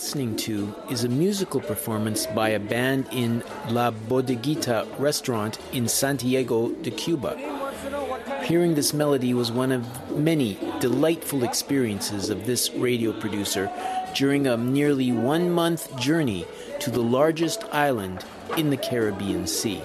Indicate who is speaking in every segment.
Speaker 1: listening to is a musical performance by a band in La Bodeguita restaurant in Santiago de Cuba. Hearing this melody was one of many delightful experiences of this radio producer during a nearly 1-month journey to the largest island in the Caribbean Sea.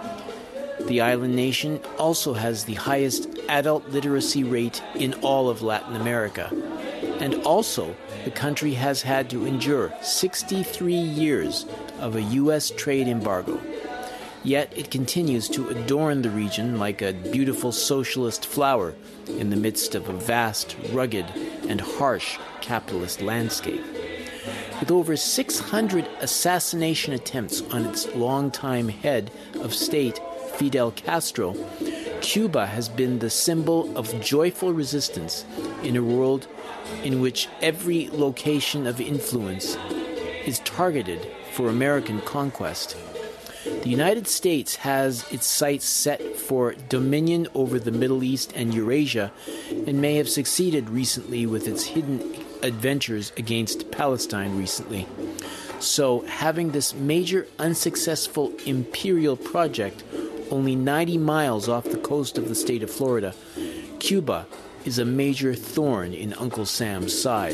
Speaker 1: The island nation also has the highest adult literacy rate in all of Latin America. And also, the country has had to endure 63 years of a U.S. trade embargo. Yet it continues to adorn the region like a beautiful socialist flower in the midst of a vast, rugged, and harsh capitalist landscape. With over 600 assassination attempts on its longtime head of state, Fidel Castro, Cuba has been the symbol of joyful resistance in a world in which every location of influence is targeted for American conquest. The United States has its sights set for dominion over the Middle East and Eurasia, and may have succeeded recently with its hidden adventures against Palestine recently. So, having this major unsuccessful imperial project only 90 miles off the coast of the state of Florida, Cuba is a major thorn in Uncle Sam's side.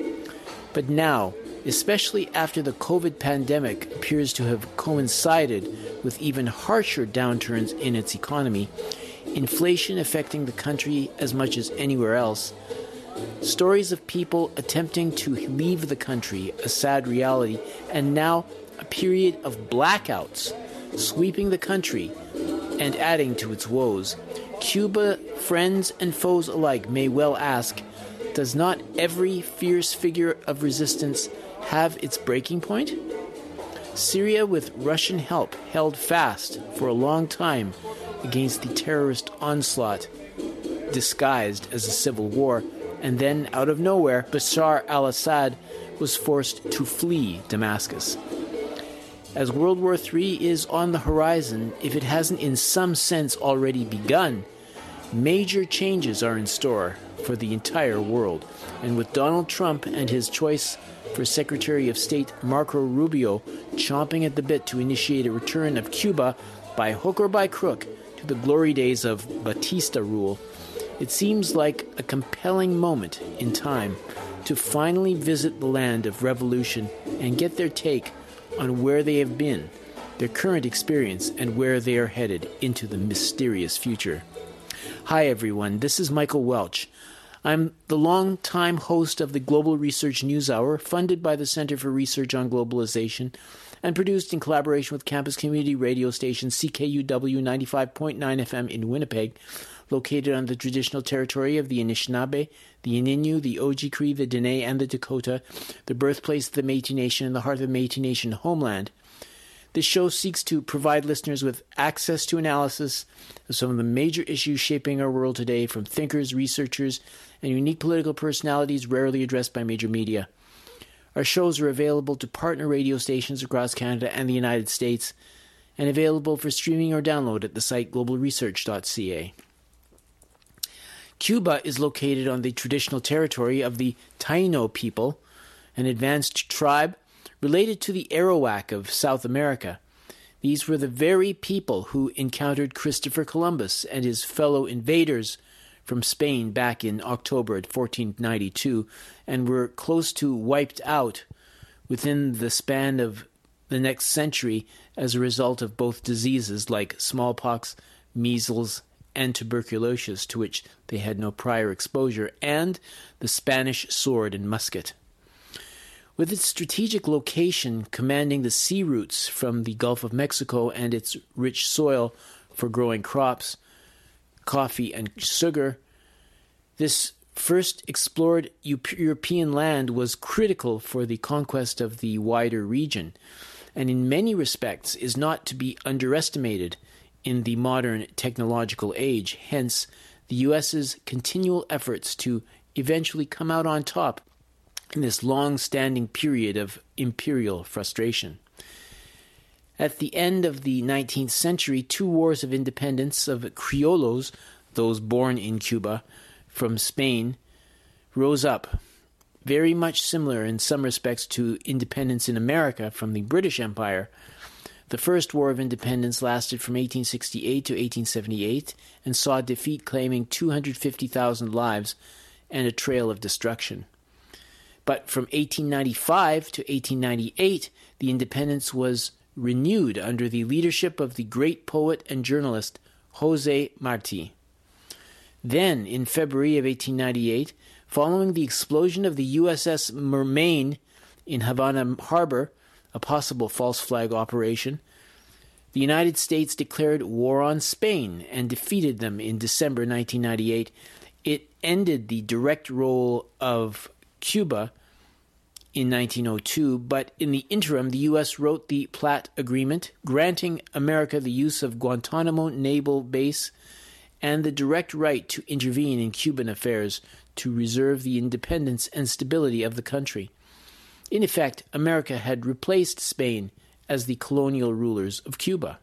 Speaker 1: But now, especially after the COVID pandemic appears to have coincided with even harsher downturns in its economy, inflation affecting the country as much as anywhere else, stories of people attempting to leave the country, a sad reality, and now a period of blackouts sweeping the country and adding to its woes, Cuba, friends and foes alike may well ask, does not every fierce figure of resistance have its breaking point? Syria, with Russian help, held fast for a long time against the terrorist onslaught disguised as a civil war, and then, out of nowhere, Bashar al-Assad was forced to flee Damascus. As World War III is on the horizon, if it hasn't in some sense already begun, major changes are in store for the entire world. And with Donald Trump and his choice for Secretary of State Marco Rubio chomping at the bit to initiate a return of Cuba, by hook or by crook, to the glory days of Batista rule, it seems like a compelling moment in time to finally visit the land of revolution and get their take on where they have been, their current experience, and where they are headed into the mysterious future. Hi everyone, this is Michael Welch. I'm the long-time host of the Global Research News Hour, funded by the Center for Research on Globalization, and produced in collaboration with campus community radio station CKUW 95.9 FM in Winnipeg, located on the traditional territory of the Anishinaabe, the Ininu, the Oji-Cree, the Dene, and the Dakota, the birthplace of the Métis Nation and the heart of the Métis Nation homeland. This show seeks to provide listeners with access to analysis of some of the major issues shaping our world today, from thinkers, researchers, and unique political personalities rarely addressed by major media. Our shows are available to partner radio stations across Canada and the United States, and available for streaming or download at the site globalresearch.ca. Cuba is located on the traditional territory of the Taino people, an advanced tribe related to the Arawak of South America. These were the very people who encountered Christopher Columbus and his fellow invaders from Spain back in October 1492, and were close to wiped out within the span of the next century as a result of both diseases like smallpox, measles, and tuberculosis, to which they had no prior exposure, and the Spanish sword and musket. With its strategic location commanding the sea routes from the Gulf of Mexico and its rich soil for growing crops, coffee, and sugar, this first explored European land was critical for the conquest of the wider region, and in many respects is not to be underestimated in the modern technological age. Hence, the U.S.'s continual efforts to eventually come out on top in this long-standing period of imperial frustration. At the end of the 19th century, two wars of independence of criollos, those born in Cuba, from Spain, rose up, very much similar in some respects to independence in America from the British Empire. The First War of Independence lasted from 1868 to 1878 and saw defeat claiming 250,000 lives and a trail of destruction. But from 1895 to 1898, the independence was renewed under the leadership of the great poet and journalist José Martí. Then, in February of 1898, following the explosion of the USS Mermain in Havana Harbor, a possible false flag operation, the United States declared war on Spain and defeated them in December 1998. It ended the direct role of Cuba in 1902, but in the interim, the U.S. wrote the Platt Agreement, granting America the use of Guantanamo Naval Base and the direct right to intervene in Cuban affairs to reserve the independence and stability of the country. In effect, America had replaced Spain as the colonial rulers of Cuba.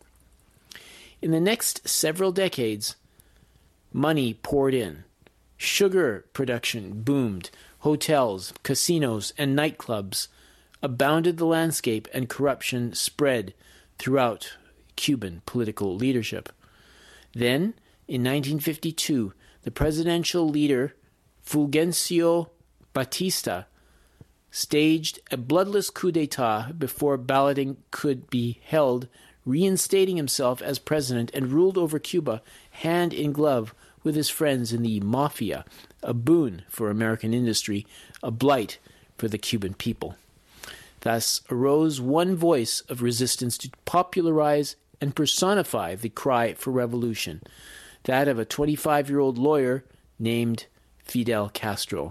Speaker 1: In the next several decades, money poured in. Sugar production boomed. Hotels, casinos, and nightclubs abounded the landscape, and corruption spread throughout Cuban political leadership. Then, in 1952, the presidential leader Fulgencio Batista staged a bloodless coup d'etat before balloting could be held, reinstating himself as president, and ruled over Cuba hand in glove with his friends in the mafia, a boon for American industry, a blight for the Cuban people. Thus arose one voice of resistance to popularize and personify the cry for revolution, that of a 25-year-old lawyer named Fidel Castro.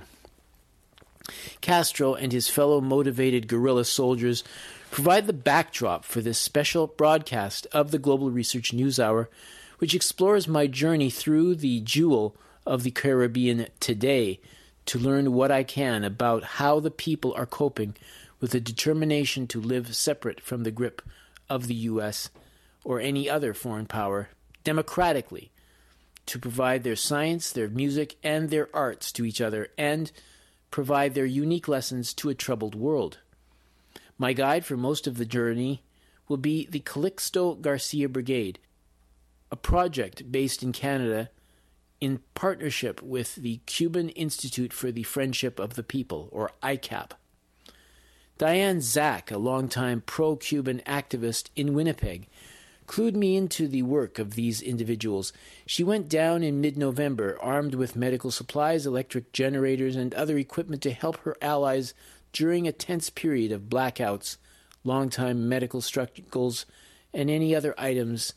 Speaker 1: Castro and his fellow motivated guerrilla soldiers provide the backdrop for this special broadcast of the Global Research News Hour, which explores my journey through the jewel of the Caribbean today to learn what I can about how the people are coping with the determination to live separate from the grip of the U.S. or any other foreign power democratically, to provide their science, their music, and their arts to each other, and provide their unique lessons to a troubled world. My guide for most of the journey will be the Calixto Garcia Brigade, a project based in Canada in partnership with the Cuban Institute for the Friendship of the People, or ICAP. Diane Zack, a longtime pro-Cuban activist in Winnipeg, clued me into the work of these individuals. She went down in mid-November, armed with medical supplies, electric generators, and other equipment to help her allies during a tense period of blackouts, long-time medical struggles, and any other items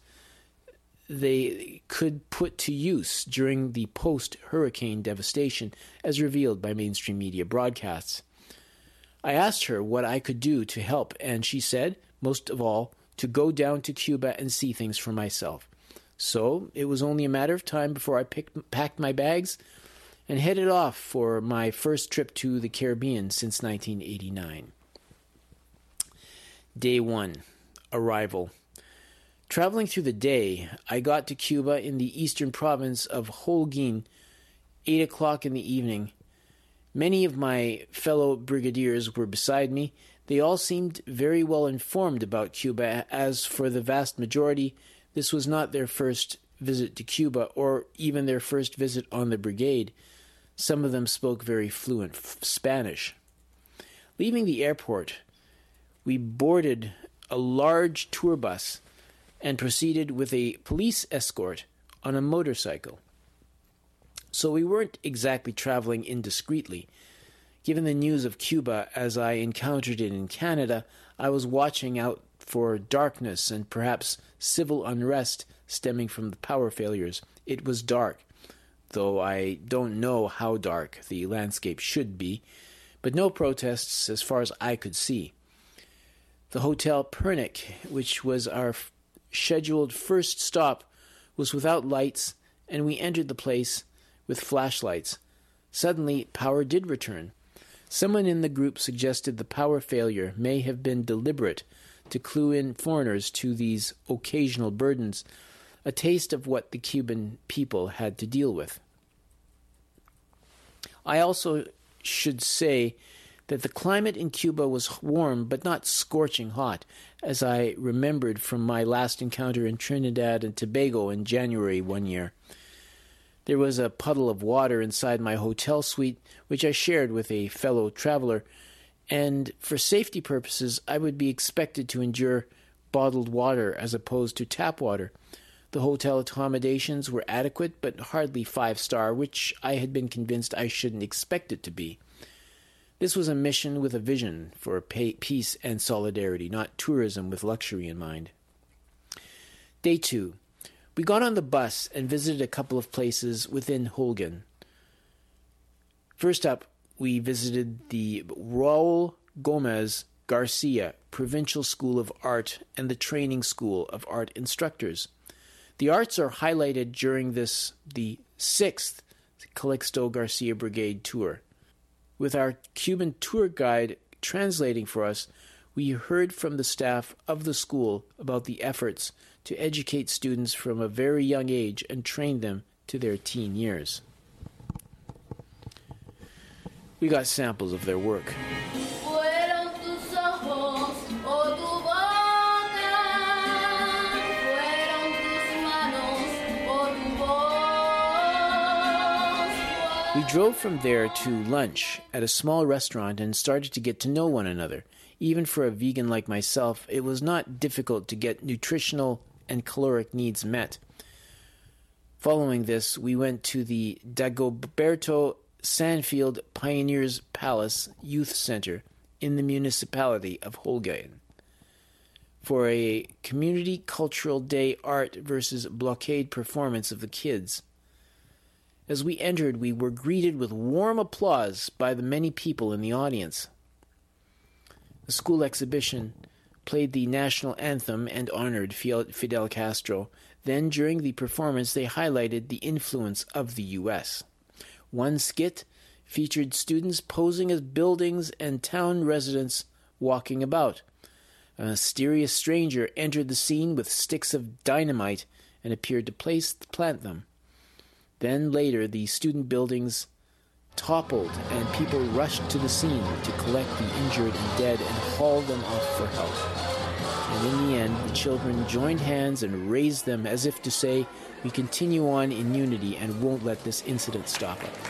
Speaker 1: they could put to use during the post-hurricane devastation, as revealed by mainstream media broadcasts. I asked her what I could do to help, and she said, most of all, to go down to Cuba and see things for myself. So it was only a matter of time before I packed my bags and headed off for my first trip to the Caribbean since 1989. Day 1. Arrival. Traveling through the day, I got to Cuba in the eastern province of Holguin, 8 o'clock in the evening. Many of my fellow brigadiers were beside me. They all seemed very well informed about Cuba, as for the vast majority, this was not their first visit to Cuba, or even their first visit on the brigade. Some of them spoke very fluent Spanish. Leaving the airport, we boarded a large tour bus and proceeded with a police escort on a motorcycle. So we weren't exactly traveling indiscreetly. Given the news of Cuba as I encountered it in Canada, I was watching out for darkness and perhaps civil unrest stemming from the power failures. It was dark, though I don't know how dark the landscape should be, but no protests as far as I could see. The Hotel Pernick, which was our scheduled first stop, was without lights, and we entered the place with flashlights. Suddenly, power did return. Someone in the group suggested the power failure may have been deliberate to clue in foreigners to these occasional burdens, a taste of what the Cuban people had to deal with. I also should say that the climate in Cuba was warm but not scorching hot, as I remembered from my last encounter in Trinidad and Tobago in January one year. There was a puddle of water inside my hotel suite, which I shared with a fellow traveler, and for safety purposes I would be expected to endure bottled water as opposed to tap water. The hotel accommodations were adequate, but hardly 5-star, which I had been convinced I shouldn't expect it to be. This was a mission with a vision for peace and solidarity, not tourism with luxury in mind. Day 2. We got on the bus and visited a couple of places within Holguin. First up, we visited the Raul Gomez Garcia Provincial School of Art and the Training School of Art Instructors. The arts are highlighted during the 6th Calixto Garcia Brigade tour. With our Cuban tour guide translating for us, we heard from the staff of the school about the efforts to educate students from a very young age and train them to their teen years. We got samples of their work. We drove from there to lunch at a small restaurant and started to get to know one another. Even for a vegan like myself, it was not difficult to get nutritional and caloric needs met. Following this, we went to the Dagoberto Sanfield Pioneers Palace Youth Center in the municipality of Holguin for a community cultural day art versus blockade performance of the kids. As we entered, we were greeted with warm applause by the many people in the audience. The school exhibition played the national anthem and honored Fidel Castro. Then, during the performance, they highlighted the influence of the U.S. One skit featured students posing as buildings and town residents walking about. A mysterious stranger entered the scene with sticks of dynamite and appeared to plant them. Then later, the student buildings toppled and people rushed to the scene to collect the injured and dead and haul them off for help. And in the end, the children joined hands and raised them as if to say, "We continue on in unity and won't let this incident stop us."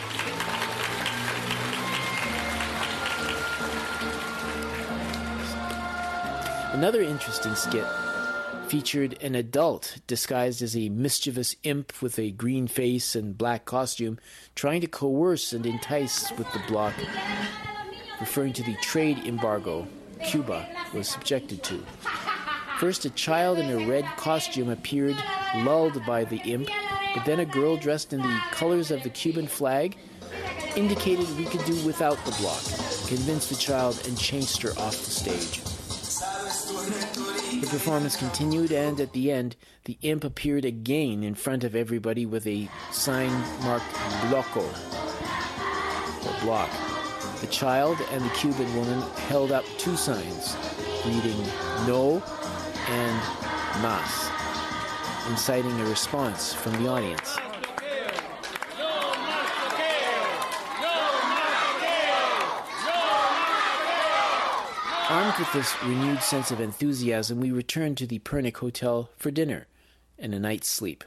Speaker 1: Another interesting skit featured an adult disguised as a mischievous imp with a green face and black costume trying to coerce and entice with the bloc, referring to the trade embargo Cuba was subjected to. First, a child in a red costume appeared, lulled by the imp, but then a girl dressed in the colors of the Cuban flag indicated we could do without the bloc, convinced the child, and chased her off the stage. The performance continued, and at the end, the imp appeared again in front of everybody with a sign marked Bloco, or block. The child and the Cuban woman held up two signs, reading No and Mas, inciting a response from the audience. Armed with this renewed sense of enthusiasm, we returned to the Pernick Hotel for dinner and a night's sleep.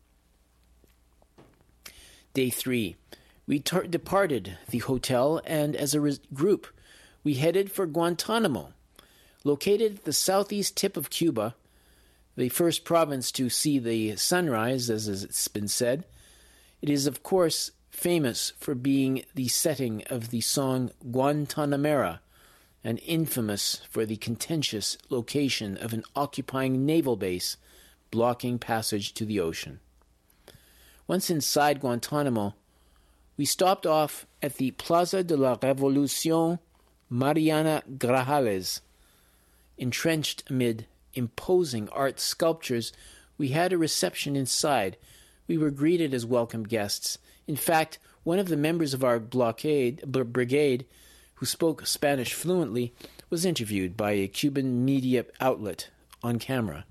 Speaker 1: Day 3. We departed the hotel, and as a group, we headed for Guantanamo. Located at the southeast tip of Cuba, the first province to see the sunrise, as it's been said, it is, of course, famous for being the setting of the song Guantanamera, and infamous for the contentious location of an occupying naval base blocking passage to the ocean. Once inside Guantanamo, we stopped off at the Plaza de la Revolución Mariana Grajales. Entrenched amid imposing art sculptures, we had a reception inside. We were greeted as welcome guests. In fact, one of the members of our brigade, who spoke Spanish fluently, was interviewed by a Cuban media outlet on camera.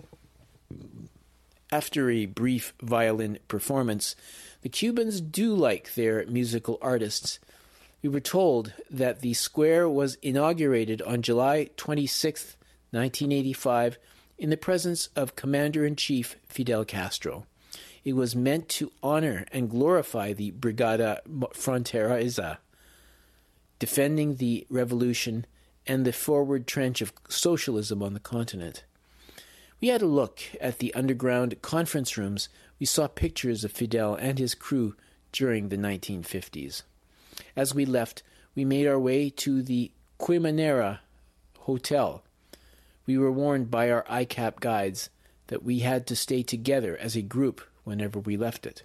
Speaker 1: After a brief violin performance, the Cubans do like their musical artists, We were told that the square was inaugurated on July 26, 1985, in the presence of Commander-in-Chief Fidel Castro. It was meant to honor and glorify the Brigada Fronteriza, defending the revolution and the forward trench of socialism on the continent. We had a look at the underground conference rooms. We saw pictures of Fidel and his crew during the 1950s. As we left, we made our way to the Quimanera Hotel. We were warned by our ICAP guides that we had to stay together as a group whenever we left it.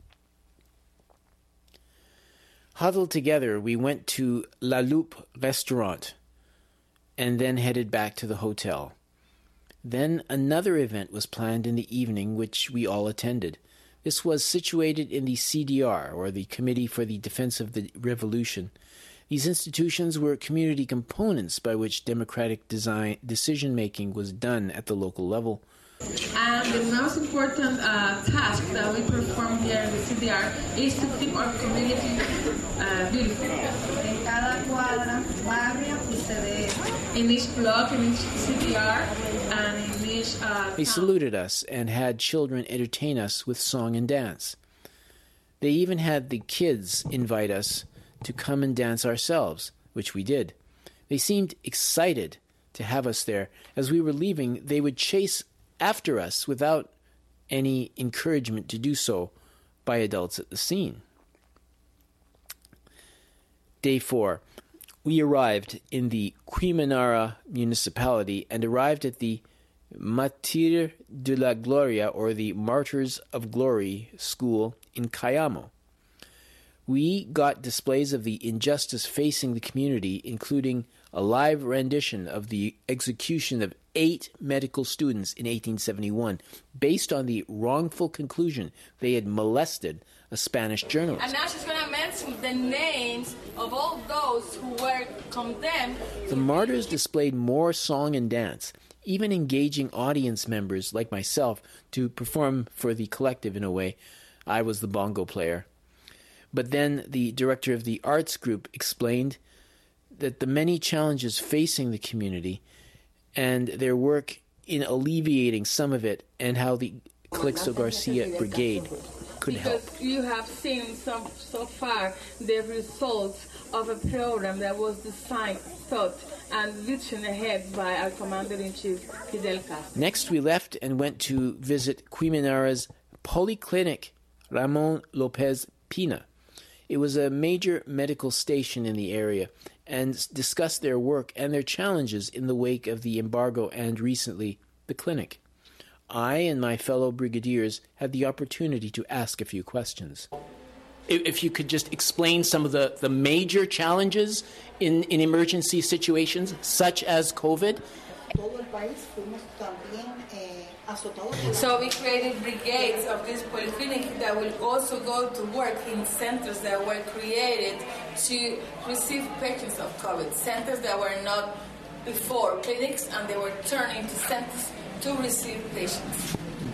Speaker 1: Huddled together, we went to La Loupe restaurant and then headed back to the hotel. Then another event was planned in the evening, which we all attended. This was situated in the CDR, or the Committee for the Defense of the Revolution. These institutions were community components by which democratic decision-making was done at the local level.
Speaker 2: And the most important task that we perform here in the CDR is to keep our community beautiful. En cada cuadra, barrio, in each block, in each CDR, and in each
Speaker 1: They saluted us and had children entertain us with song and dance. They even had the kids invite us to come and dance ourselves, which we did. They seemed excited to have us there. As we were leaving, they would chase after us without any encouragement to do so by adults at the scene. Day 4. We arrived in the Quimanara municipality and arrived at the Martyrs de la Gloria, or the Martyrs of Glory school in Cayamo. We got displays of the injustice facing the community, including a live rendition of the execution of 8 medical students in 1871, based on the wrongful conclusion they had molested a Spanish journalist.
Speaker 3: And now she's going to mention the names of all those who were condemned.
Speaker 1: The martyrs displayed more song and dance, even engaging audience members like myself to perform for the collective in a way. I was the bongo player. But then the director of the arts group explained that the many challenges facing the community and their work in alleviating some of it, and how the Calixto Garcia Brigade could help.
Speaker 2: Because you have seen so far the results of a program that was designed, thought, and written ahead by our Commander-in-Chief, Fidel Castro.
Speaker 1: Next, we left and went to visit Quimanara's Polyclinic Ramon Lopez Pina. It was a major medical station in the area, and discussed their work and their challenges in the wake of the embargo and, recently, the clinic. I and my fellow brigadiers had the opportunity to ask a few questions. If you could just explain some of the major challenges in emergency situations, such as COVID.
Speaker 3: So we created brigades of this polyclinic that will also go to work in centers that were created to receive patients of COVID. Centers that were not before clinics, and they were turned into centers to receive patients.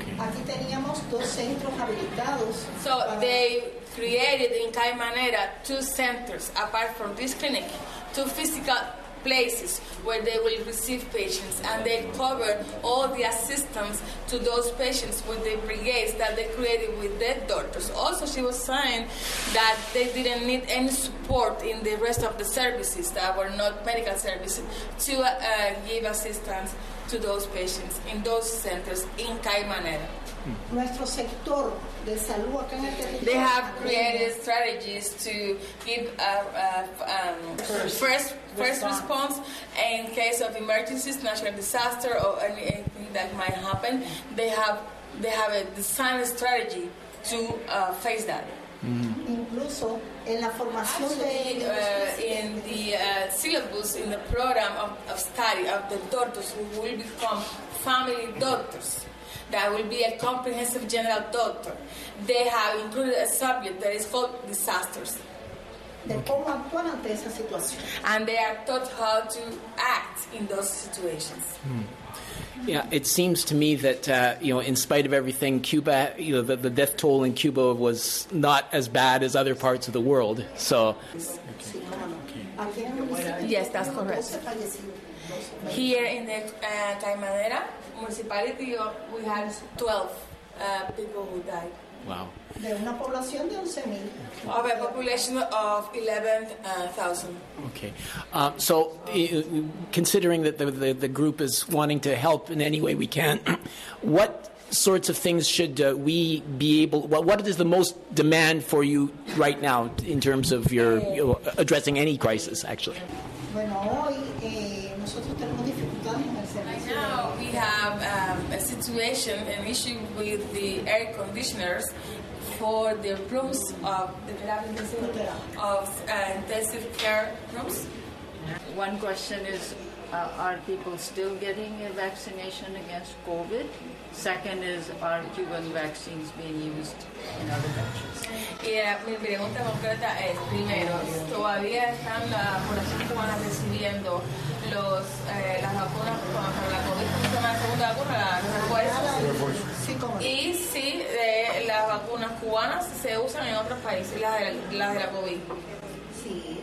Speaker 3: So they created in Caymanera 2 centers apart from this clinic, 2 physical places where they will receive patients, and they cover all the assistance to those patients with the brigades that they created with their doctors. Also, she was saying that they didn't need any support in the rest of the services that were not medical services to give assistance to those patients in those centers in Caymanera. They have created strategies to give first response in case of emergencies, natural disaster, or anything that might happen. They have a design strategy to face that.
Speaker 4: Incluso en la formación
Speaker 3: in the syllabus, in the program of study of the doctors who will become family doctors, that will be a comprehensive general doctor. They have included a subject that is called disasters. And they are taught how to act in those situations.
Speaker 1: Yeah, it seems to me that, in spite of everything, Cuba, the death toll in Cuba was not as bad as other parts of the world. So,
Speaker 4: Aquí en el municipio.
Speaker 3: Yes, that's correct.
Speaker 4: 12 fallecidos.
Speaker 3: Here in the Caimanera municipality, we had 12 people who died.
Speaker 1: Wow.
Speaker 4: De una población de 11,000.
Speaker 3: Of a population of 11,000.
Speaker 1: Okay. So, considering that the group is wanting to help in any way we can, what sorts of things should we be able... What is the most demand for you right now in terms of your addressing any crisis, actually?
Speaker 4: Bueno, hoy nosotros tenemos dificultades en el
Speaker 3: Right
Speaker 4: servicio.
Speaker 3: now we have a situation, an issue with the air conditioners for the rooms of intensive care rooms.
Speaker 5: One question is, are people still getting a vaccination against COVID? Second is, are Cuban vaccines being used in other countries?
Speaker 3: Y mi pregunta concreta es, primero, ¿todavía están la población cubana recibiendo las vacunas contra la COVID? ¿Cómo se llama la segunda vacuna? Los refuerzos.
Speaker 4: Sí, como
Speaker 3: Y si las vacunas cubanas se usan en otros países, las de la COVID.
Speaker 4: sí.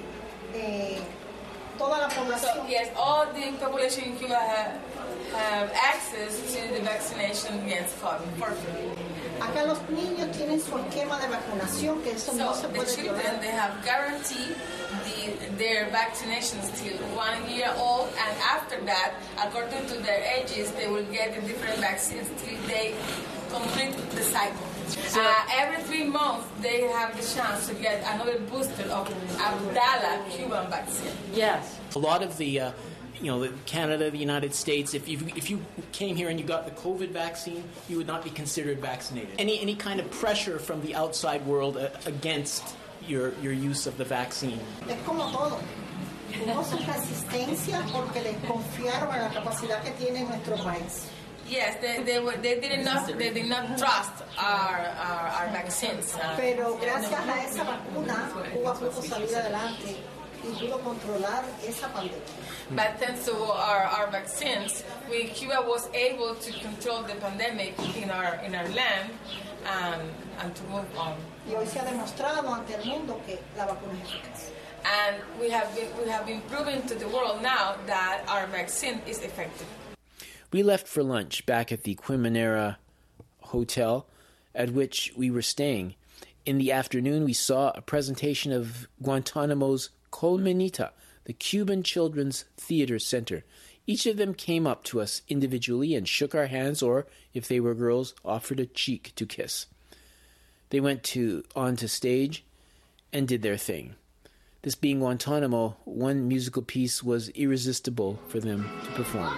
Speaker 4: Toda la población.
Speaker 3: So, yes, all the population in Cuba have access to the vaccination against COVID. Perfect.
Speaker 4: Acá los niños tienen su esquema de vacunación, que eso no
Speaker 3: So
Speaker 4: se
Speaker 3: the
Speaker 4: puede
Speaker 3: children,
Speaker 4: violar.
Speaker 3: they have guaranteed their vaccinations till 1 year old, and after that, according to their ages, they will get the different vaccines till they complete the cycle. Every 3 months, they have the chance to get another booster of Abdala Cuban vaccine.
Speaker 5: Yes.
Speaker 1: A lot of the, Canada, the United States, if you came here and you got the COVID vaccine, you would not be considered vaccinated. Any kind of pressure from the outside world against your use of the vaccine?
Speaker 4: Es como todo. Hubo su resistencia porque desconfiaron en la capacidad que tiene nuestro país.
Speaker 3: Yes, they did not trust our vaccines.
Speaker 4: Pero gracias a esa vacuna, Cuba pudo salir adelante y pudo controlar esa pandemia.
Speaker 3: But thanks to our vaccines, Cuba was able to control the pandemic in our land and to move on.
Speaker 4: Y hoy se ha demostrado ante el mundo que la vacuna es eficaz.
Speaker 3: And we have been proving to the world now that our vaccine is effective.
Speaker 1: We left for lunch back at the Caimanera hotel at which we were staying. In the afternoon, we saw a presentation of Guantanamo's Colmenita, the Cuban Children's Theater Center. Each of them came up to us individually and shook our hands, or, if they were girls, offered a cheek to kiss. They went onto stage and did their thing. This being Guantanamo, one musical piece was irresistible for them to perform.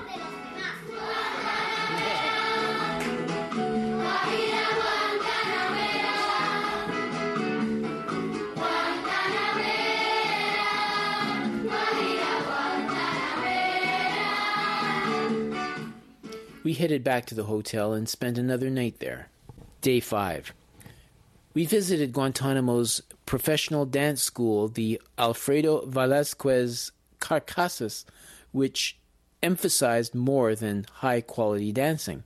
Speaker 1: We headed back to the hotel and spent another night there. Day 5. We visited Guantanamo's professional dance school, the Alfredo Velázquez Carcasas, which emphasized more than high-quality dancing.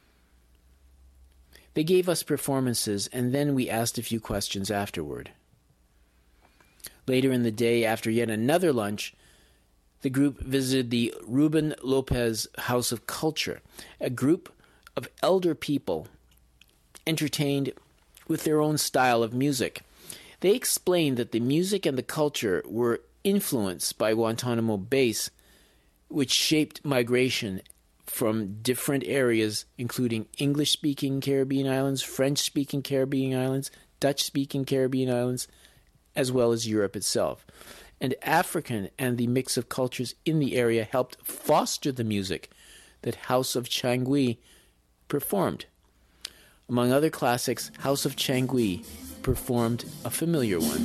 Speaker 1: They gave us performances, and then we asked a few questions afterward. Later in the day, after yet another lunch, the group visited the Ruben Lopez House of Culture, a group of elder people entertained with their own style of music. They explained that the music and the culture were influenced by Guantanamo Base, which shaped migration from different areas, including English-speaking Caribbean islands, French-speaking Caribbean islands, Dutch-speaking Caribbean islands, as well as Europe itself. And African and the mix of cultures in the area helped foster the music that House of Changui performed. Among other classics, House of Changui performed a familiar one.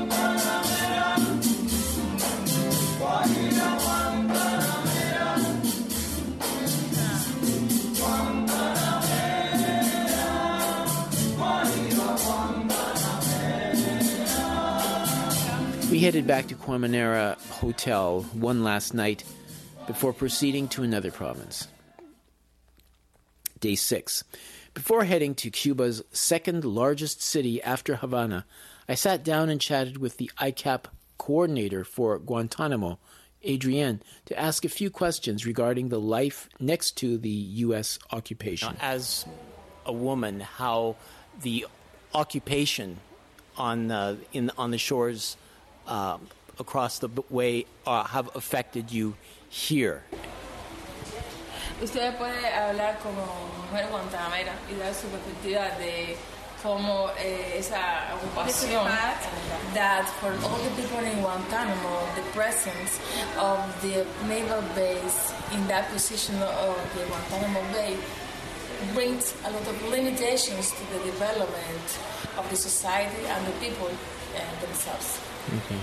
Speaker 1: We headed back to Caimanera Hotel one last night before proceeding to another province. Day 6. Before heading to Cuba's second largest city after Havana, I sat down and chatted with the ICAP coordinator for Guantanamo, Adrienne, to ask a few questions regarding the life next to the U.S. occupation. As a woman, how the occupation on the shores across the way have affected you here.
Speaker 3: Usted puede hablar como mujer guantanamera y dar su perspectiva de cómo esa ocupación, that for all the people in Guantanamo, the presence of the naval base in that position of the Guantanamo Bay brings a lot of limitations to the development of the society and the people themselves.
Speaker 1: Okay.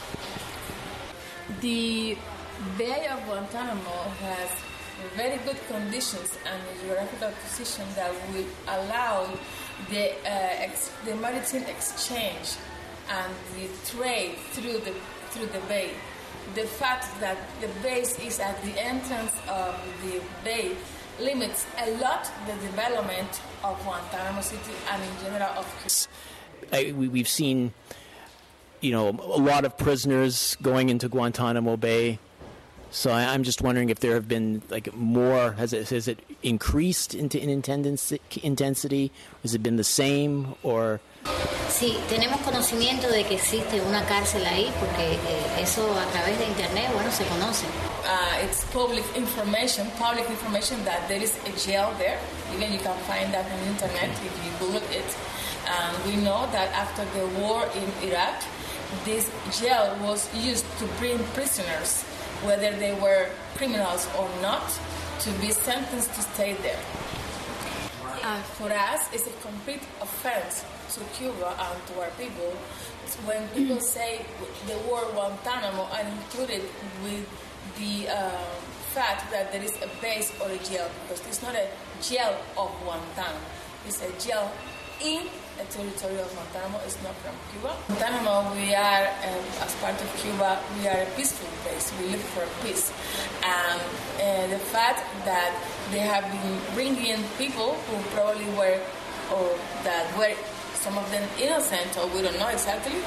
Speaker 3: The Bay of Guantanamo has very good conditions and a geographical position that will allow the maritime exchange and the trade through the bay. The fact that the base is at the entrance of the bay limits a lot the development of Guantanamo City and in general of Cuba.
Speaker 1: We've seen, a lot of prisoners going into Guantanamo Bay. So I'm just wondering if there have been more. Has it increased in intensity? Has it been the same or?
Speaker 6: Sí, tenemos conocimiento de que existe una cárcel ahí porque eso a través de internet, se conoce.
Speaker 3: It's public information that there is a jail there. Even you can find that on the internet if you Google it. And we know that after the war in Iraq, this jail was used to bring prisoners, whether they were criminals or not, to be sentenced to stay there. For us, it's a complete offense to Cuba and to our people when people say the word Guantanamo and included with the fact that there is a base or a jail, because it's not a jail of Guantanamo. It's a jail in a territory of Guantanamo. It's not from Cuba. Guantanamo, we are, as part of Cuba, we are a peaceful place. We live for peace. And the fact that they have been bringing in people who probably were, or that were some of them innocent, or we don't know exactly,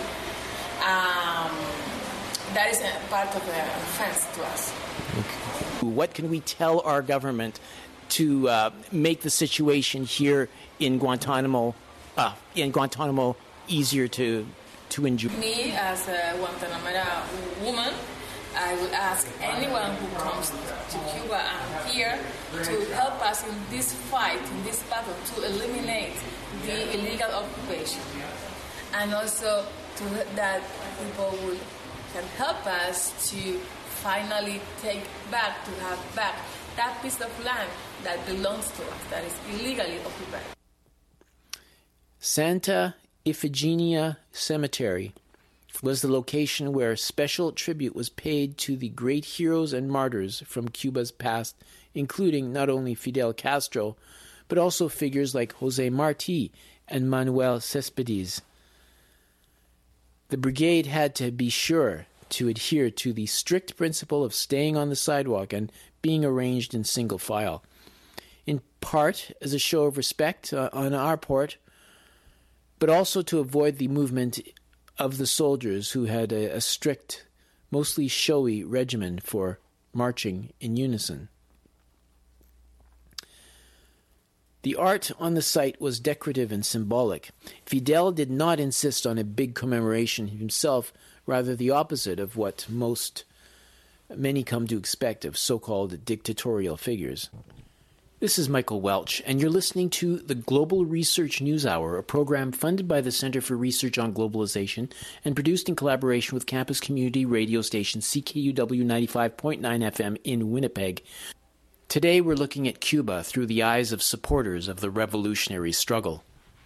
Speaker 3: that is a part of an offense to us.
Speaker 1: Okay. What can we tell our government to make the situation here in Guantanamo easier to enjoy?
Speaker 3: Me, as a Guantanamera woman, I would ask anyone who comes to Cuba and here to help us in this fight, in this battle, to eliminate the illegal occupation. And also that people can help us to finally have back that piece of land that belongs to us, that is illegally occupied.
Speaker 1: Santa Ifigenia Cemetery was the location where special tribute was paid to the great heroes and martyrs from Cuba's past, including not only Fidel Castro, but also figures like Jose Marti and Manuel Cespedes. The brigade had to be sure to adhere to the strict principle of staying on the sidewalk and being arranged in single file, in part as a show of respect on our part, but also to avoid the movement of the soldiers who had a strict, mostly showy regimen for marching in unison. The art on the site was decorative and symbolic. Fidel did not insist on a big commemoration himself, rather the opposite of what many come to expect of so-called dictatorial figures. This is Michael Welch, and you're listening to the Global Research News Hour, a program funded by the Center for Research on Globalization and produced in collaboration with campus community radio station CKUW 95.9 FM in Winnipeg. Today we're looking at Cuba through the eyes of supporters of the revolutionary struggle.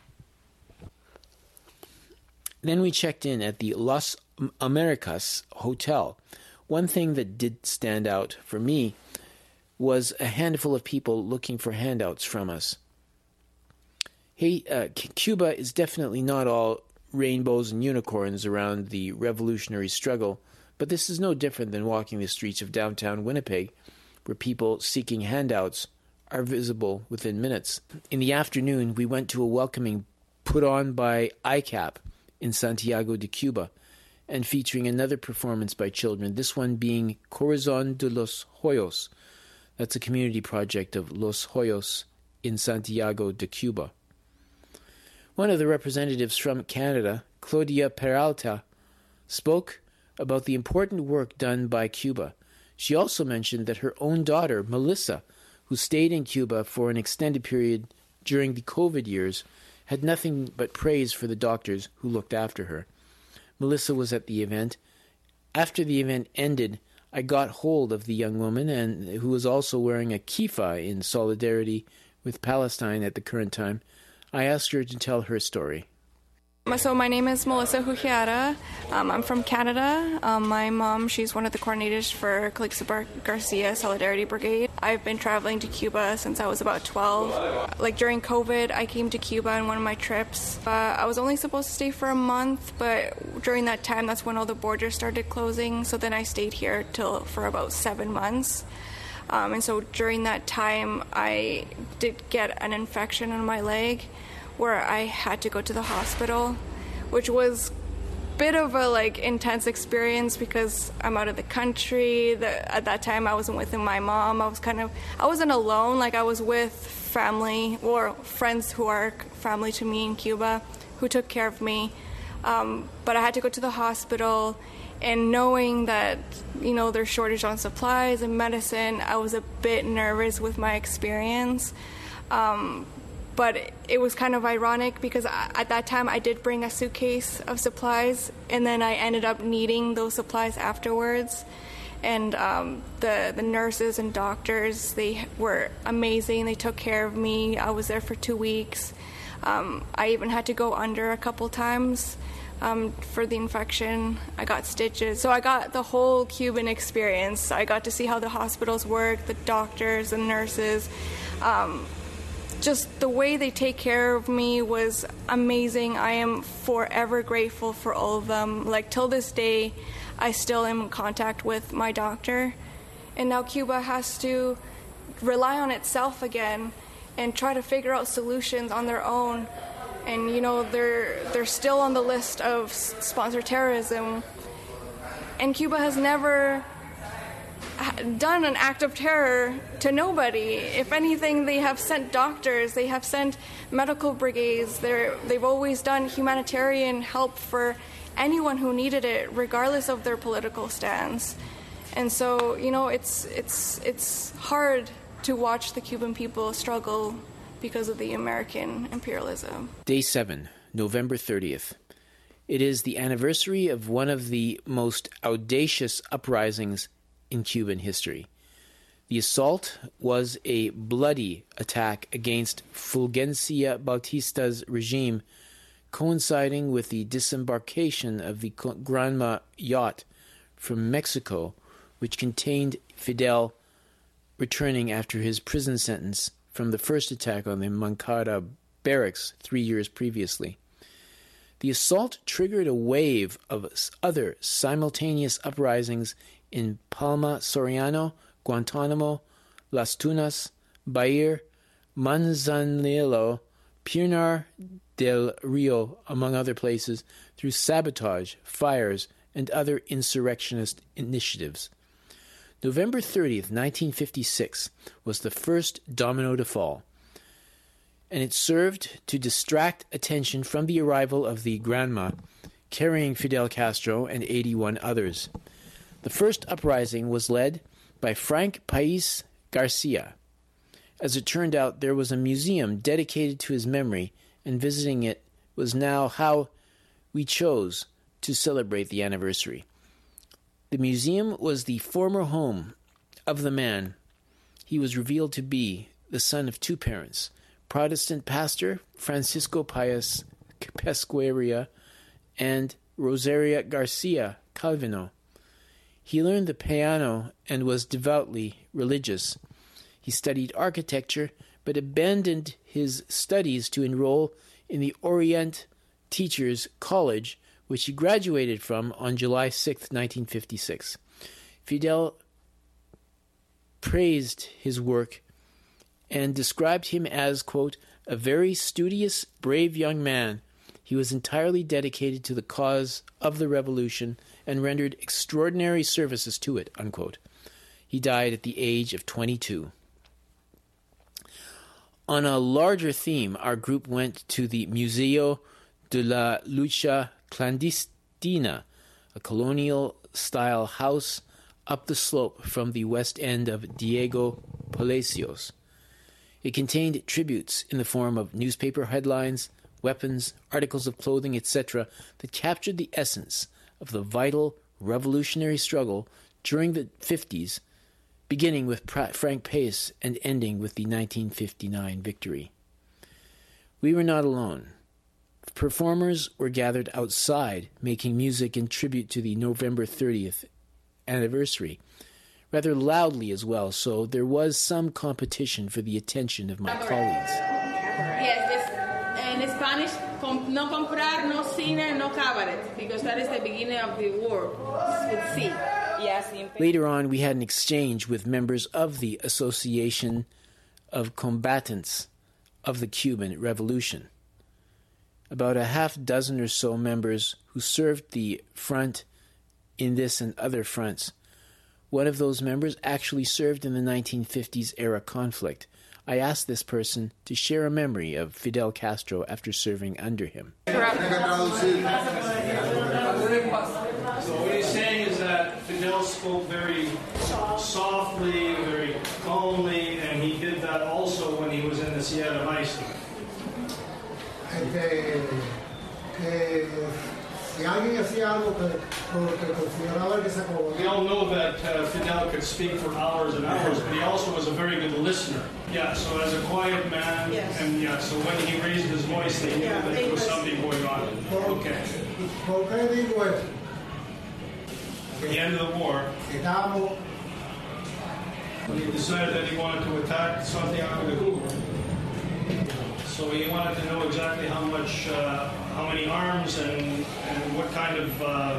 Speaker 1: Then we checked in at the Las Americas Hotel. One thing that did stand out for me was a handful of people looking for handouts from us. Hey, Cuba is definitely not all rainbows and unicorns around the revolutionary struggle, but this is no different than walking the streets of downtown Winnipeg, where people seeking handouts are visible within minutes. In the afternoon, we went to a welcoming put on by ICAP in Santiago de Cuba, and featuring another performance by children, this one being Corazón de los Hoyos. That's a community project of Los Hoyos in Santiago de Cuba. One of the representatives from Canada, Claudia Peralta, spoke about the important work done by Cuba. She also mentioned that her own daughter, Melissa, who stayed in Cuba for an extended period during the COVID years, had nothing but praise for the doctors who looked after her. Melissa was at the event. After the event ended, I got hold of the young woman, and who was also wearing a kifa in solidarity with Palestine at the current time. I asked her to tell her story.
Speaker 7: So my name is Melissa Hujiara. I'm from Canada. My mom, she's one of the coordinators for Calixto Garcia Solidarity Brigade. I've been traveling to Cuba since I was about 12. Like during COVID, I came to Cuba on one of my trips. I was only supposed to stay for a month, but during that time, that's when all the borders started closing. So then I stayed here for about 7 months. And so during that time, I did get an infection on my leg, where I had to go to the hospital, which was a bit of a intense experience because I'm out of the country. At that time I wasn't with my mom. I wasn't alone. I was with family or friends who are family to me in Cuba who took care of me. But I had to go to the hospital, and knowing that, there's shortage on supplies and medicine, I was a bit nervous with my experience. But it was kind of ironic because at that time I did bring a suitcase of supplies, and then I ended up needing those supplies afterwards. And the nurses and doctors, they were amazing. They took care of me. I was there for 2 weeks. I even had to go under a couple times for the infection. I got stitches. So I got the whole Cuban experience. I got to see how the hospitals work, the doctors and nurses. Just the way they take care of me was amazing. I am forever grateful for all of them. Till this day, I still am in contact with my doctor. And now Cuba has to rely on itself again and try to figure out solutions on their own. And, they're still on the list of sponsor terrorism. And Cuba has never done an act of terror to nobody. If anything, they have sent doctors, they have sent medical brigades. They've always done humanitarian help for anyone who needed it, regardless of their political stance. And so, it's hard to watch the Cuban people struggle because of the American imperialism.
Speaker 1: Day 7, November 30th. It is the anniversary of one of the most audacious uprisings in Cuban history. The assault was a bloody attack against Fulgencio Batista's regime, coinciding with the disembarkation of the Granma yacht from Mexico, which contained Fidel returning after his prison sentence from the first attack on the Moncada barracks 3 years previously. The assault triggered a wave of other simultaneous uprisings in Palma Soriano, Guantanamo, Las Tunas, Bair, Manzanillo, Pinar del Rio, among other places, through sabotage, fires, and other insurrectionist initiatives. November 30th, 1956, was the first domino to fall, and it served to distract attention from the arrival of the Granma, carrying Fidel Castro and 81 others. The first uprising was led by Frank Pais Garcia. As it turned out, there was a museum dedicated to his memory, and visiting it was now how we chose to celebrate the anniversary. The museum was the former home of the man. He was revealed to be the son of two parents, Protestant pastor Francisco Pais Pesqueria and Rosaria Garcia Calvino. He learned the piano and was devoutly religious. He studied architecture, but abandoned his studies to enroll in the Orient Teachers College, which he graduated from on July 6, 1956. Fidel praised his work and described him as, quote, a very studious, brave young man. He was entirely dedicated to the cause of the revolution and rendered extraordinary services to it, unquote. He died at the age of 22. On a larger theme, our group went to the Museo de la Lucha Clandestina, a colonial-style house up the slope from the west end of Diego Palacios. It contained tributes in the form of newspaper headlines, weapons, articles of clothing, etc., that captured the essence of the vital revolutionary struggle during the 50s, beginning with Frank Pace and ending with the 1959 victory. We were not alone. Performers were gathered outside, making music in tribute to the November 30th anniversary, rather loudly as well, so there was some competition for the attention of my colleagues.
Speaker 3: Yes, in Spanish, no comprar, no cine, no cabaret, because that is the beginning of the war with C.
Speaker 1: Later on, we had an exchange with members of the Association of Combatants of the Cuban Revolution. About a half dozen or so members who served the front in this and other fronts. One of those members actually served in the 1950s era conflict. I asked this person to share a memory of Fidel Castro after serving under him.
Speaker 8: So what he's saying is that Fidel spoke very softly, very calmly, and he did that also when he was in the Sierra Maestra. We all know that Fidel could speak for hours and hours, but he also was a very good listener. Yeah, so as a quiet man, yes. And yeah, so when he raised his voice, they knew that there was something going on. Okay. At the end of the war, when he decided that he wanted to attack Santiago de Cuba, so he wanted to know exactly how many arms and what kind of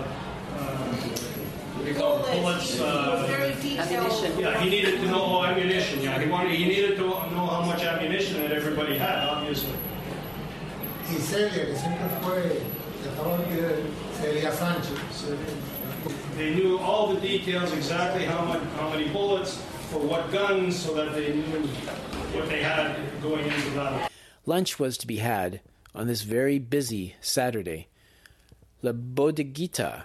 Speaker 8: bullets.
Speaker 4: Ammunition.
Speaker 8: Yeah, he needed to know ammunition. Yeah, he needed to know how much ammunition that everybody had, obviously.
Speaker 9: Y Celia, que siempre fue, Celia Sánchez.
Speaker 8: They knew all the details, exactly how many bullets, for what guns, so that they knew what they had going into battle.
Speaker 1: Lunch was to be had on this very busy Saturday. La Bodeguita.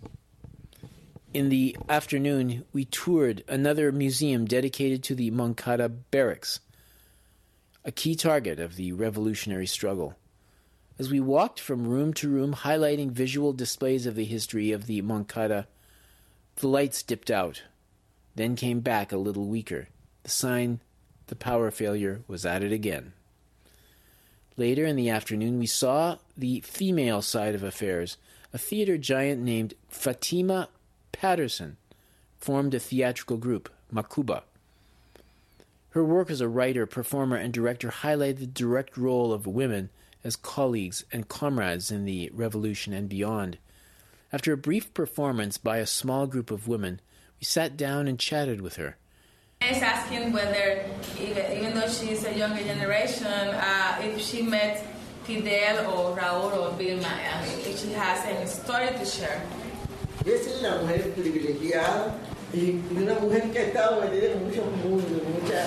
Speaker 1: In the afternoon, we toured another museum dedicated to the Moncada barracks, a key target of the revolutionary struggle. As we walked from room to room, highlighting visual displays of the history of the Moncada, the lights dipped out, then came back a little weaker. The sign, the power failure, was at it again. Later in the afternoon, we saw the female side of affairs. A theater giant named Fatima Patterson formed a theatrical group, Makuba. Her work as a writer, performer, and director highlighted the direct role of women as colleagues and comrades in the revolution and beyond. After a brief performance by a small group of women, we sat down and chatted with her.
Speaker 3: I was asking whether, even though she's a younger generation, if she met Fidel or Raúl or Vilma, if she has any story to share.
Speaker 10: Esa es una mujer privilegiada y una mujer que ha estado metida en muchos mundos,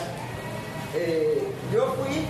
Speaker 10: yo fui.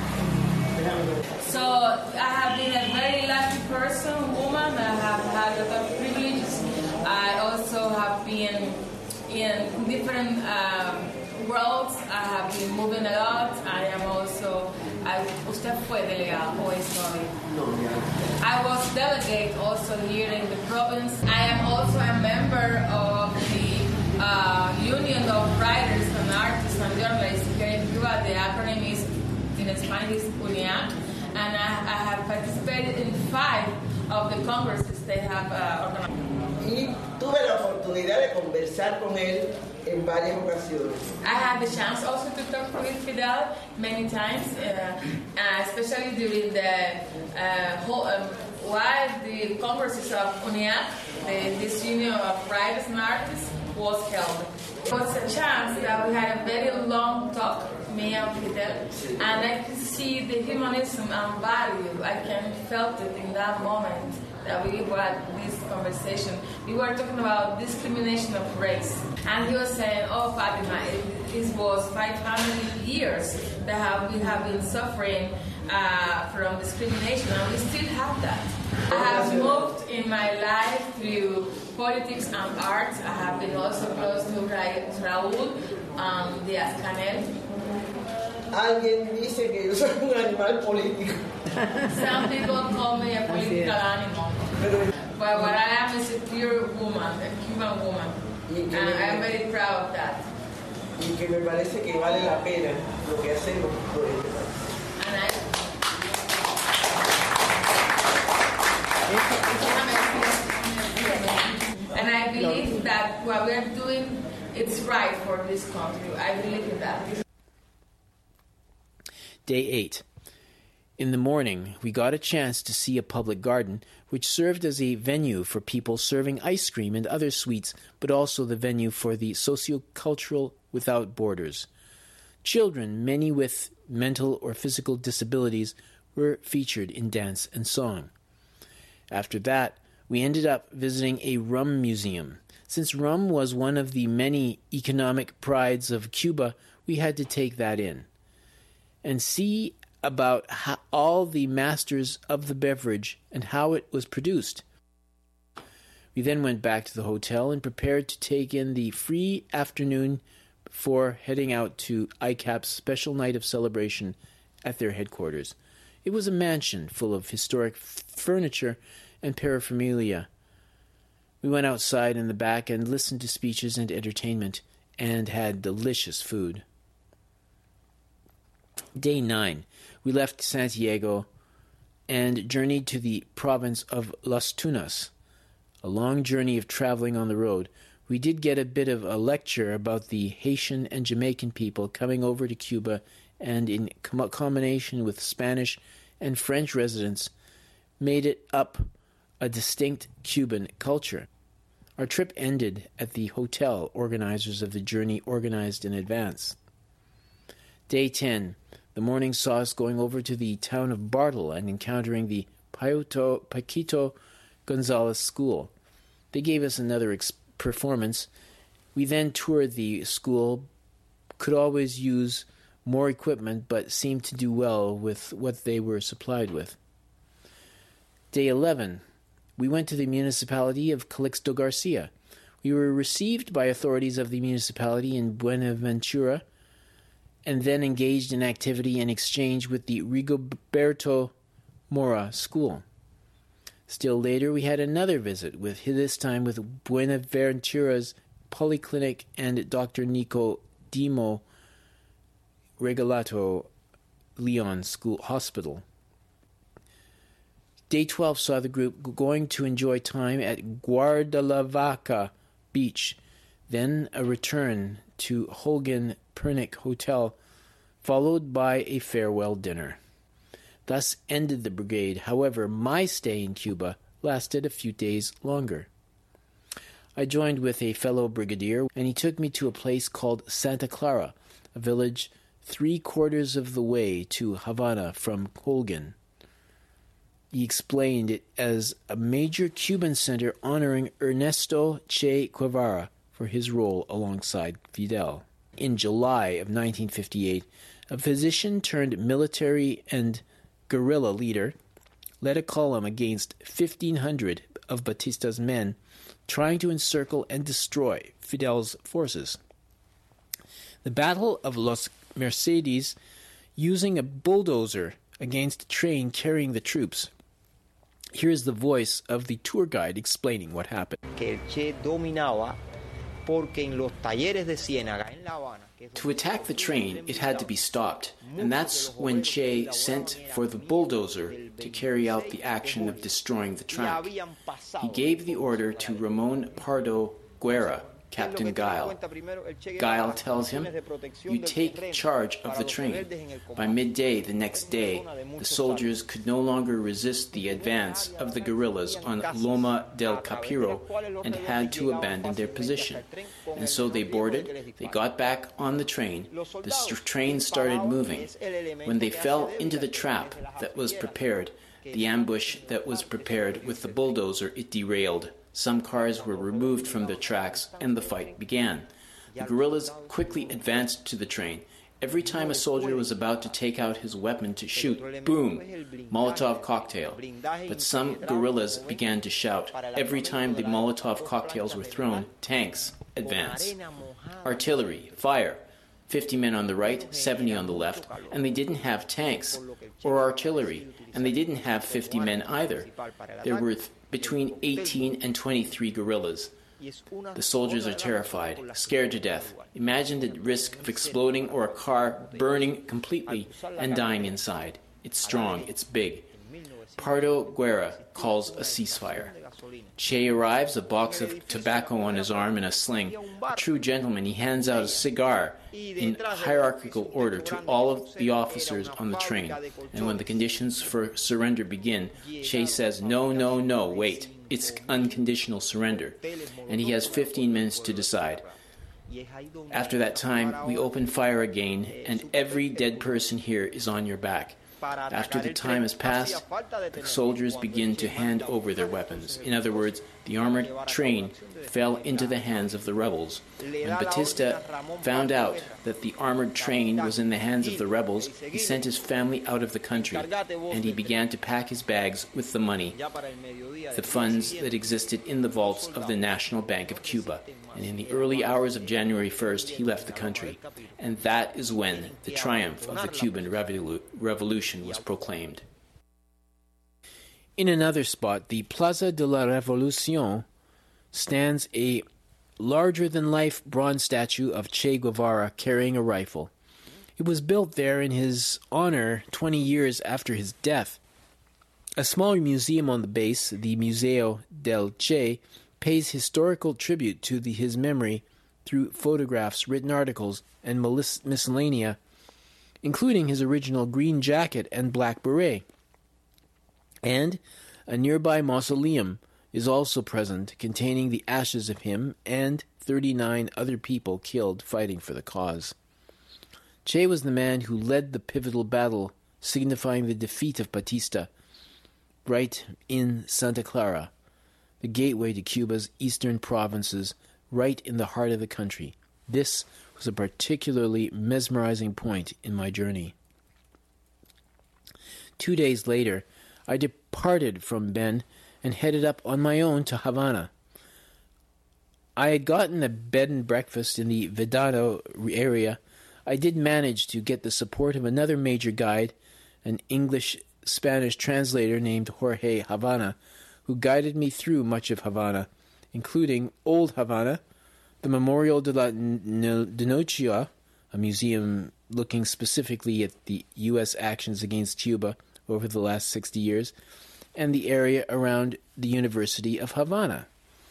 Speaker 3: So I have been a very lucky person, woman. I have had a lot of privileges. I also have been in different worlds. I have been moving a lot. I am also. ¿Usted fue delegado o es novio? I was delegate also here in the province. I am also a member of the Union of Writers and Artists and Journalists here in Cuba. The acronym is in Spanish UNIAC, and I have participated in 5 of the congresses they have organized.
Speaker 10: Y tuve la oportunidad de conversar con él en varias ocasiones.
Speaker 3: I had the chance also to talk with Fidel many times, especially during the while the congresses of UNIAC, this Union of Writers and Artists, was held. It was a chance that we had a very long talk, me and Fidel, and I could see the humanism and value. I can felt it in that moment that we had this conversation. We were talking about discrimination of race, and he was saying, "Oh, Fatima, this was 500 years that we have been suffering from discrimination, and we still have that." I have moved in my life through politics and arts. I have been also close to Raúl Díaz-Canel.
Speaker 10: Alguien dice que yo soy un animal político.
Speaker 3: Some people call me a political animal. But what I am is a pure woman, a Cuban woman. And I'm very proud of that.
Speaker 10: Y que me parece que vale la pena lo que hacemos por el país.
Speaker 3: And I believe that what we're doing, it's right for this country. I believe in that.
Speaker 1: Day 8. In the morning, we got a chance to see a public garden, which served as a venue for people serving ice cream and other sweets, but also the venue for the Sociocultural Without Borders. Children, many with mental or physical disabilities, were featured in dance and song. After that, we ended up visiting a rum museum. Since rum was one of the many economic prides of Cuba, we had to take that in and see about all the masters of the beverage and how it was produced. We then went back to the hotel and prepared to take in the free afternoon before heading out to ICAP's special night of celebration at their headquarters. It was a mansion full of historic furniture and paraphernalia. We went outside in the back and listened to speeches and entertainment and had delicious food. Day 9. We left Santiago and journeyed to the province of Las Tunas. A long journey of traveling on the road. We did get a bit of a lecture about the Haitian and Jamaican people coming over to Cuba, and in combination with Spanish and French residents, made it up a distinct Cuban culture. Our trip ended at the hotel organizers of the journey organized in advance. Day 10. The morning saw us going over to the town of Bartle and encountering the Paquito Gonzalez School. They gave us another performance. We then toured the school, could always use more equipment, but seemed to do well with what they were supplied with. Day 11. We went to the municipality of Calixto Garcia. We were received by authorities of the municipality in Buenaventura and then engaged in activity and exchange with the Rigoberto Mora School. Still later, we had another visit, this time with Buenaventura's Polyclinic and Dr. Nico Dimo Regalato Leon School Hospital. Day 12 saw the group going to enjoy time at Guardalavaca Beach, then a return to Holgan Pernick Hotel, followed by a farewell dinner. Thus ended the brigade. However, my stay in Cuba lasted a few days longer. I joined with a fellow brigadier, and he took me to a place called Santa Clara, a village 3/4 of the way to Havana from Holgan. He explained it as a major Cuban center honoring Ernesto Che Guevara for his role alongside Fidel. In July of 1958, a physician turned military and guerrilla leader led a column against 1,500 of Batista's men trying to encircle and destroy Fidel's forces. The Battle of Los Mercedes, using a bulldozer against a train carrying the troops. Here is the voice of the tour guide explaining what happened. To attack the train, it had to be stopped, and that's when Che sent for the bulldozer to carry out the action of destroying the track. He gave the order to Ramon Pardo Guerra, Captain Guile. Guile tells him, "You take charge of the train." By midday the next day, the soldiers could no longer resist the advance of the guerrillas on Loma del Capiro and had to abandon their position. And so they boarded, they got back on the train, the train started moving. When they fell into the trap that was prepared, the ambush that was prepared with the bulldozer, it derailed. Some cars were removed from the tracks, and the fight began. The guerrillas quickly advanced to the train. Every time a soldier was about to take out his weapon to shoot, boom, Molotov cocktail. But some guerrillas began to shout. Every time the Molotov cocktails were thrown, tanks, advance. Artillery, fire. 50 men on the right, 70 on the left, and they didn't have tanks or artillery, and they didn't have 50 men either. There were between 18 and 23 guerrillas. The soldiers are terrified, scared to death. Imagine the risk of exploding or a car burning completely and dying inside. It's strong, it's big. Pardo Guerra calls a ceasefire. Che arrives, a box of tobacco on his arm and a sling. A true gentleman, he hands out a cigar in hierarchical order to all of the officers on the train. And when the conditions for surrender begin, Che says, "No, no, no, wait. It's unconditional surrender." And he has 15 minutes to decide. After that time, we open fire again, and every dead person here is on your back. After the time has passed, the soldiers begin to hand over their weapons. In other words, the armored train fell into the hands of the rebels. When Batista found out that the armored train was in the hands of the rebels, he sent his family out of the country, and he began to pack his bags with the money, the funds that existed in the vaults of the National Bank of Cuba. And in the early hours of January 1st, he left the country. And that is when the triumph of the Cuban Revolution was proclaimed. In another spot, the Plaza de la Revolución, stands a larger-than-life bronze statue of Che Guevara carrying a rifle. It was built there in his honor 20 years after his death. A small museum on the base, the Museo del Che, pays historical tribute to his memory through photographs, written articles, and miscellanea, including his original green jacket and black beret. And a nearby mausoleum is also present, containing the ashes of him and 39 other people killed fighting for the cause. Che was the man who led the pivotal battle signifying the defeat of Batista, right in Santa Clara, the gateway to Cuba's eastern provinces, right in the heart of the country. This was a particularly mesmerizing point in my journey. 2 days later, I departed from Ben and headed up on my own to Havana. I had gotten a bed and breakfast in the Vedado area. I did manage to get the support of another major guide, an English-Spanish translator named Jorge Havana, who guided me through much of Havana, including Old Havana, the Memorial de la Denocia, a museum looking specifically at the U.S. actions against Cuba over the last 60 years, and the area around the University of Havana.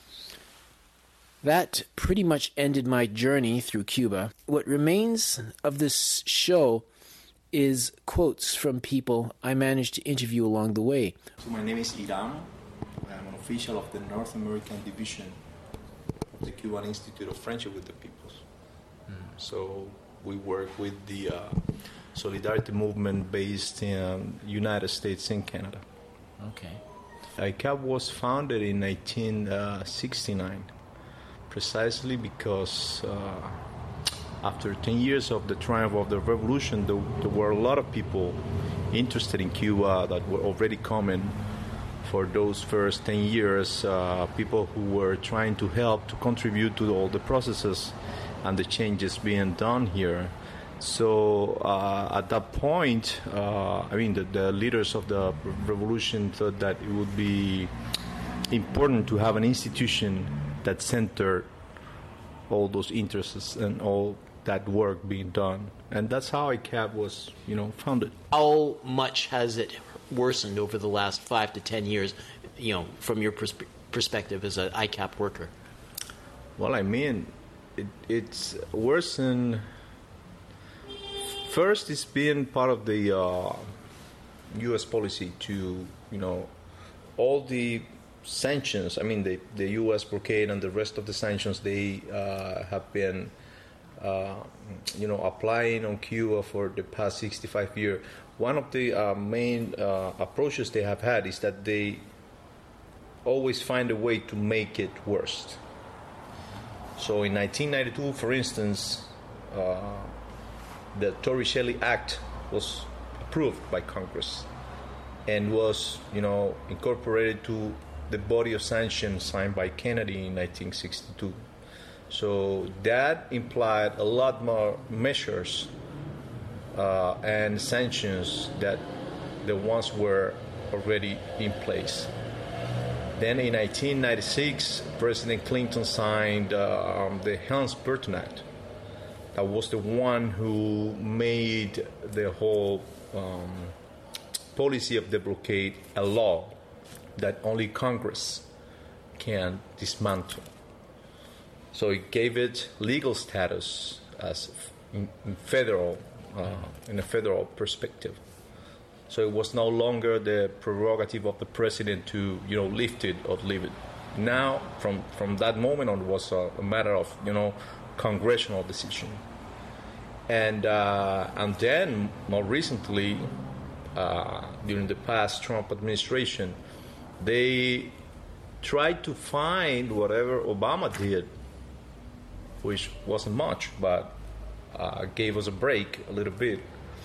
Speaker 1: That pretty much ended my journey through Cuba. What remains of this show is quotes from people I managed to interview along the way.
Speaker 11: So my name is Iram. I'm an official of the North American Division of the Cuban Institute of Friendship with the Peoples. So we work with the Solidarity movement based in United States and Canada.
Speaker 1: Okay.
Speaker 11: ICAP was founded in 1969, precisely because after 10 years of the triumph of the revolution, there were a lot of people interested in Cuba that were already coming for those first 10 years, people who were trying to help to contribute to all the processes and the changes being done here. So at that point, the leaders of the revolution thought that it would be important to have an institution that centered all those interests and all that work being done. And that's how ICAP was, founded.
Speaker 1: How much has it worsened over the last 5 to 10 years, from your perspective as an ICAP worker?
Speaker 11: Well, I mean, it's worse than... First, it's been part of the U.S. policy to, all the sanctions, I mean, the U.S. blockade and the rest of the sanctions, they have been, applying on Cuba for the past 65 years. One of the main approaches they have had is that they always find a way to make it worse. So in 1992, for instance, the Torricelli Act was approved by Congress and was, incorporated to the body of sanctions signed by Kennedy in 1962. So that implied a lot more measures and sanctions that the ones were already in place. Then in 1996, President Clinton signed the Helms-Burton Act. That was the one who made the whole policy of the blockade a law that only Congress can dismantle. So it gave it legal status as in a federal perspective. So it was no longer the prerogative of the president to, lift it or leave it. Now, from that moment on, it was a matter of, congressional decision. And then, more recently, during the past Trump administration, they tried to find whatever Obama did, which wasn't much, but gave us a break a little bit,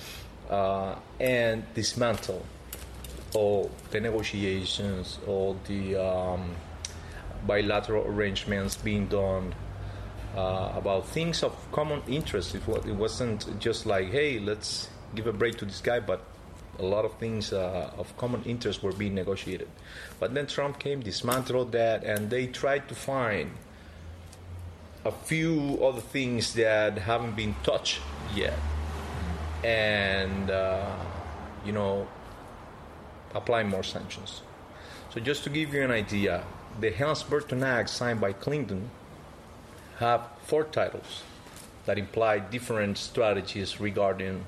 Speaker 11: and dismantle all the negotiations, all the bilateral arrangements being done about things of common interest. It wasn't just like, hey, let's give a break to this guy, but a lot of things of common interest were being negotiated. But then Trump came, dismantled that, and they tried to find a few other things that haven't been touched yet, and apply more sanctions. So just to give you an idea, the Helms-Burton Act signed by Clinton have 4 titles that imply different strategies regarding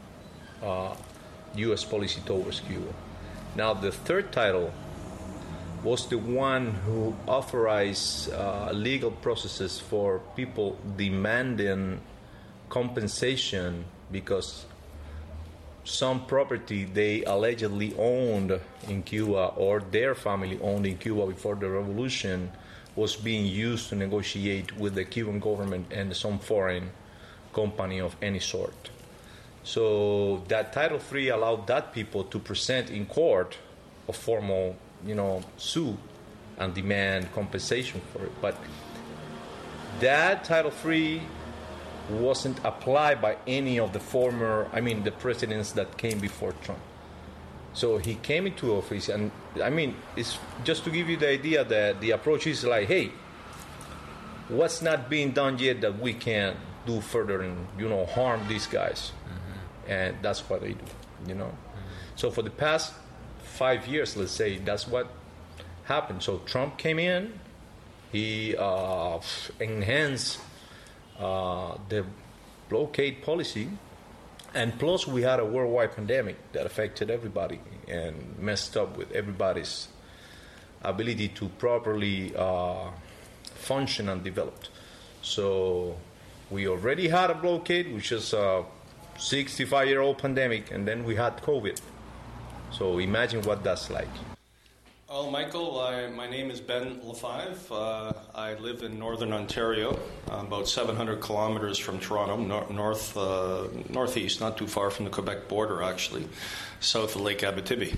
Speaker 11: U.S. policy towards Cuba. Now, the 3rd title was the one who authorized legal processes for people demanding compensation because some property they allegedly owned in Cuba or their family owned in Cuba before the revolution was being used to negotiate with the Cuban government and some foreign company of any sort. So that Title III allowed that people to present in court a formal, suit and demand compensation for it. But that Title III wasn't applied by any of the presidents that came before Trump. So he came into office, and it's just to give you the idea that the approach is like, hey, what's not being done yet that we can do further and, harm these guys? Mm-hmm. And that's what they do, Mm-hmm. So for the past 5 years, let's say, that's what happened. So Trump came in, he enhanced the blockade policy, and plus we had a worldwide pandemic that affected everybody and messed up with everybody's ability to properly function and develop. So we already had a blockade, which is a 65-year-old pandemic, and then we had COVID. So imagine what that's like.
Speaker 8: Well, Michael, my name is Ben Lefebvre. I live in northern Ontario, about 700 kilometers from Toronto, northeast, not too far from the Quebec border, actually, south of Lake Abitibi.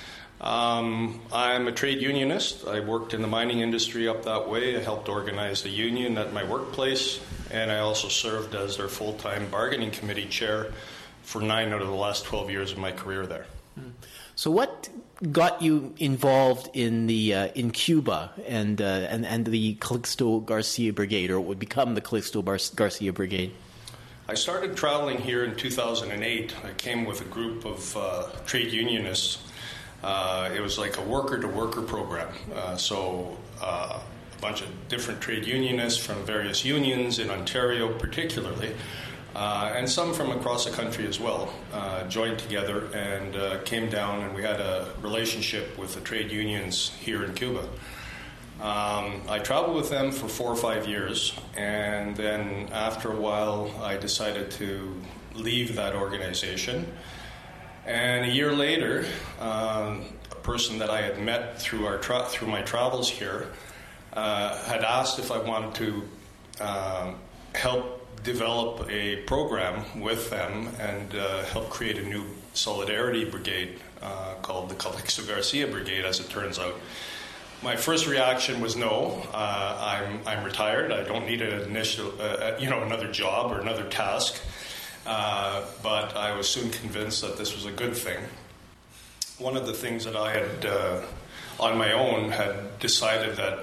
Speaker 8: I'm a trade unionist. I worked in the mining industry up that way. I helped organize the union at my workplace, and I also served as their full-time bargaining committee chair for 9 out of the last 12 years of my career there.
Speaker 1: So what got you involved in Cuba and the Calixto Garcia Brigade, or what would become the Calixto Garcia Brigade?
Speaker 8: I started traveling here in 2008. I came with a group of trade unionists. It was like a worker-to-worker program. So bunch of different trade unionists from various unions in Ontario particularly, and some from across the country as well, joined together and came down, and we had a relationship with the trade unions here in Cuba. I traveled with them for 4 or 5 years, and then after a while I decided to leave that organization. And a year later, a person that I had met through my travels here had asked if I wanted to help develop a program with them and help create a new solidarity brigade called the Calixto Garcia Brigade, as it turns out. My first reaction was no. I'm retired. I don't need another job or another task. But I was soon convinced that this was a good thing. One of the things that I had, on my own, had decided that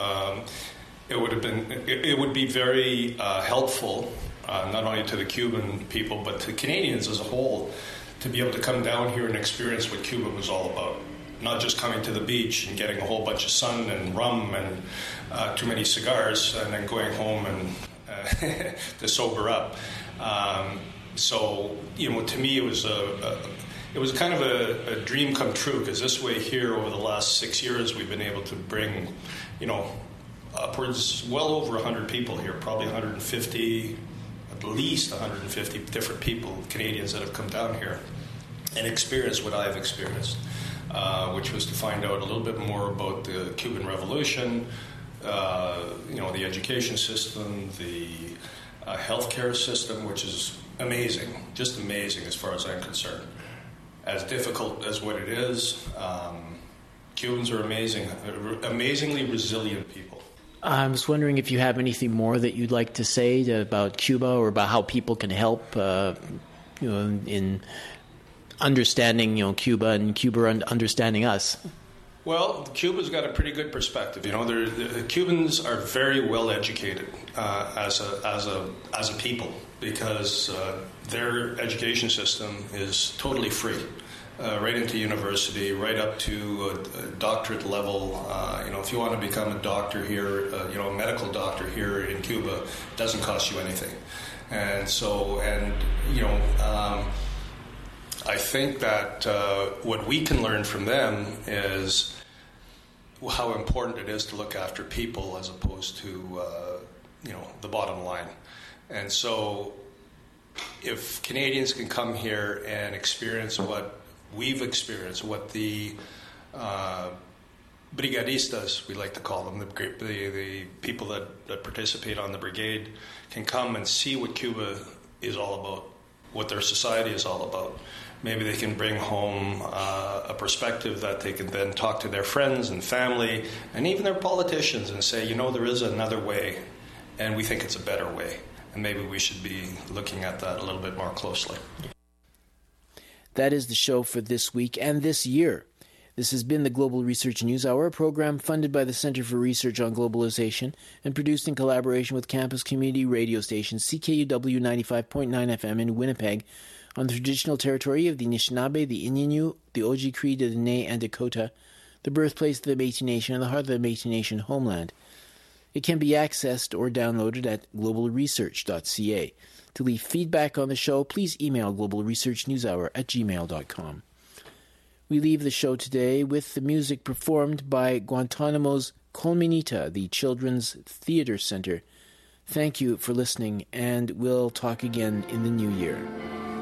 Speaker 8: it would be very helpful, not only to the Cuban people but to Canadians as a whole, to be able to come down here and experience what Cuba was all about. Not just coming to the beach and getting a whole bunch of sun and rum and too many cigars and then going home and to sober up. So, to me it was kind of a dream come true, because this way here over the last 6 years we've been able to bring, upwards well over 100 people here, probably 150, at least 150 different people, Canadians that have come down here and experienced what I've experienced, which was to find out a little bit more about the Cuban Revolution, the education system, the healthcare system, which is amazing, just amazing as far as I'm concerned. As difficult as what it is, Cubans are amazing, amazingly resilient people.
Speaker 1: I was wondering if you have anything more that you'd like to say about Cuba, or about how people can help, in understanding, Cuba, and Cuba understanding us.
Speaker 8: Well, Cuba's got a pretty good perspective. The Cubans are very well educated as a people, because their education system is totally free, right into university, right up to a doctorate level. If you want to become a doctor here, a medical doctor here in Cuba, it doesn't cost you anything. And so, I think that what we can learn from them is how important it is to look after people as opposed to, the bottom line. And so if Canadians can come here and experience what we've experienced, what the brigadistas, we like to call them, the people that participate on the brigade, can come and see what Cuba is all about, what their society is all about. Maybe they can bring home a perspective that they can then talk to their friends and family and even their politicians and say, there is another way, and we think it's a better way. And maybe we should be looking at that a little bit more closely.
Speaker 1: That is the show for this week and this year. This has been the Global Research News Hour, a program funded by the Center for Research on Globalization and produced in collaboration with campus community radio station CKUW 95.9 FM in Winnipeg, on the traditional territory of the Anishinaabe, the Innu, the Oji-Cree, the Dene, and Dakota, the birthplace of the Métis Nation and the heart of the Métis Nation homeland. It can be accessed or downloaded at globalresearch.ca. To leave feedback on the show, please email globalresearchnewshour@gmail.com. We leave the show today with the music performed by Guantanamo's Colmenita, the Children's Theater Center. Thank you for listening, and we'll talk again in the new year.